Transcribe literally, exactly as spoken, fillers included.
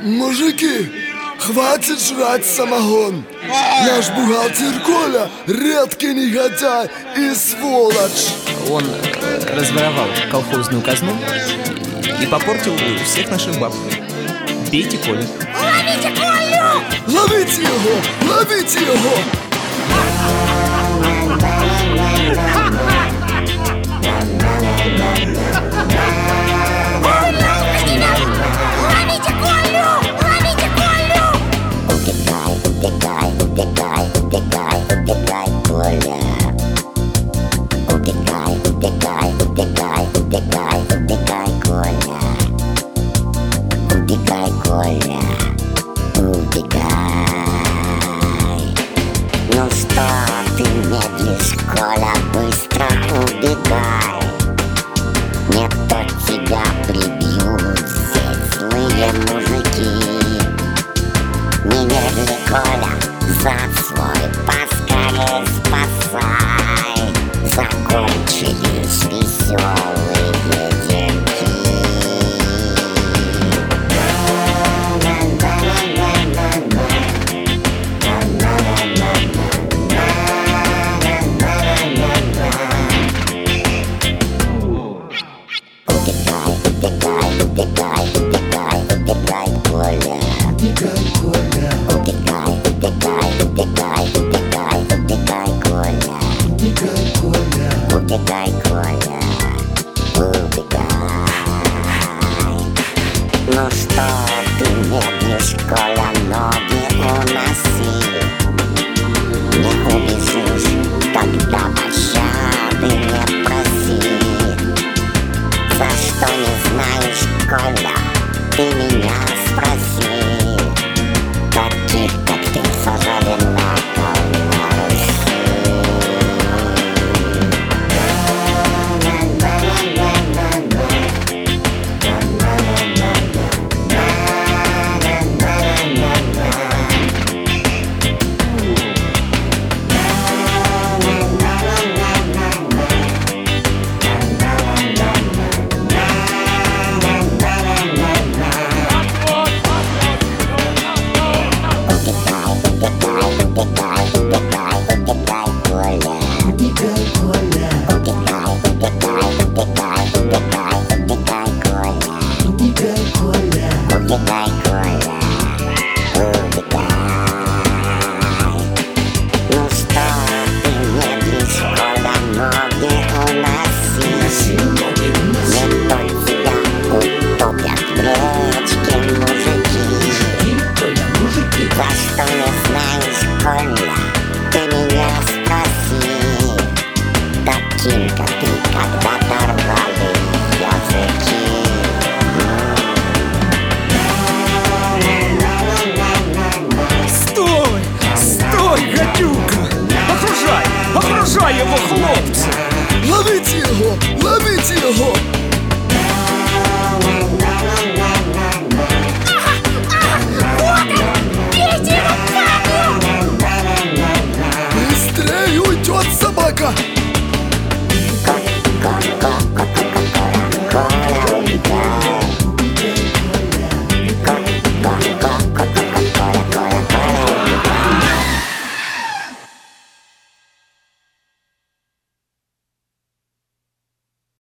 Мужики, хватит жрать самогон. Наш бухгалтер Коля редкий негодяй и сволочь. Он э, разворовал колхозную казну и попортил всех наших баб. Бейте Колю. Ловите Колю! Ловите его! Ловите его! Ловите Колю! Ловите Колю! Убегай, убегай, убегай, убегай, убегай, Коля. Убегай, убегай, убегай, убегай, убегай, Коля. Убегай, Коля. Убегай. Ну что ты медлишь, Коля, быстро убегай. Не то тебя прибьют здесь злые мужики. Не медли, Коля, зад свой поскорей спасай. Закончились веселые деньки. Убегай, убегай, убегай, убегай, убегай, Коля. Убегай, Коля. Убегай, убегай, убегай, убегай, убегай, Коля. Убегай, Коля. Убегай, Коля. Убегай. Ну что ты медлишь, Коля, ноги уноси. Не убежишь, тогда пощады не проси. За что не знаешь, Коля, ты меня спроси. Таких, как ты, сажали